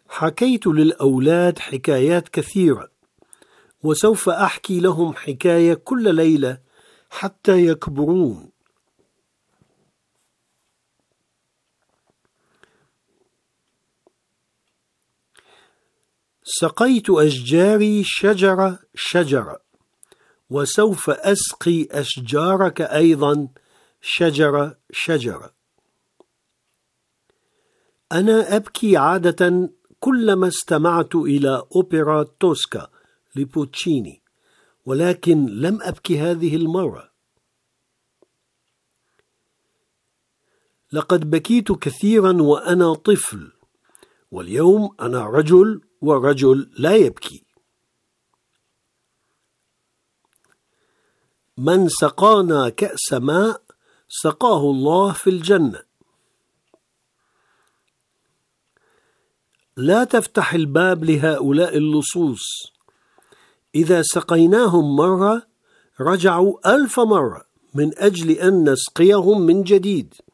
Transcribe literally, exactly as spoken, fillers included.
حكيت للأولاد حكايات كثيرة، وسوف أحكي لهم حكاية كل ليلة حتى يكبرون. سقيت أشجاري شجرة شجرة، وسوف أسقي أشجارك أيضا شجرة شجرة. أنا أبكي عادة كلما استمعت إلى أوبرا توسكا لبوتشيني، ولكن لم أبكي هذه المرة. لقد بكيت كثيرا وأنا طفل، واليوم أنا رجل، ورجل لا يبكي. من سقانا كأس ماء سقاه الله في الجنة. لا تفتح الباب لهؤلاء اللصوص، إذا سقيناهم مرة رجعوا ألف مرة من أجل أن نسقيهم من جديد.